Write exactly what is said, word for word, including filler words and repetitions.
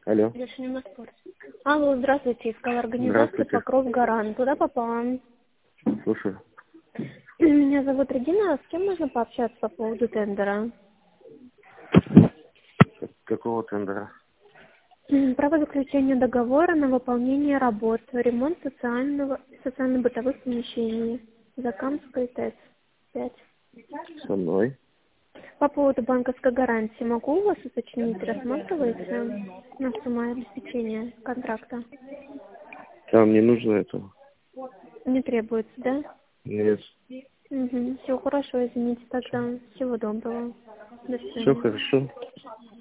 Алло. Алло, здравствуйте, искала организацию Здравствуйте. Покров Гарант. Туда попала. Слушаю. Меня зовут Регина, а с кем можно пообщаться по поводу тендера? Какого тендера? М, Право заключения договора на выполнение работ, ремонт социального, социально-бытовых помещений. Закамская ТЭЦ пять. Со мной? По поводу банковской гарантии могу у вас уточнить, рассматривается на сумму обеспечения контракта? Там не нужно этого. Не требуется, да? Нет. Угу. Все хорошо, извините тогда. Всего доброго. До Все свидания. хорошо.